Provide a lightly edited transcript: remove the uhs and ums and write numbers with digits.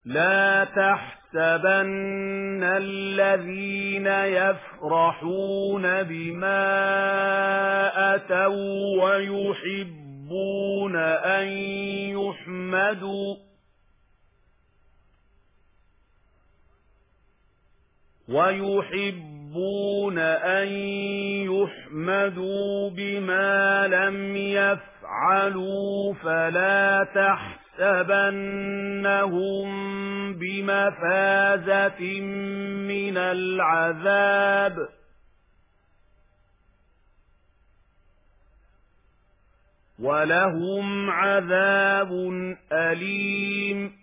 لا تحسبن الذين يفرحون بما أتوا ويحبون أن يحمدوا بما لم يفعلوا فلا تحسبنهم بمفازة من العذاب ولهم عذاب أليم.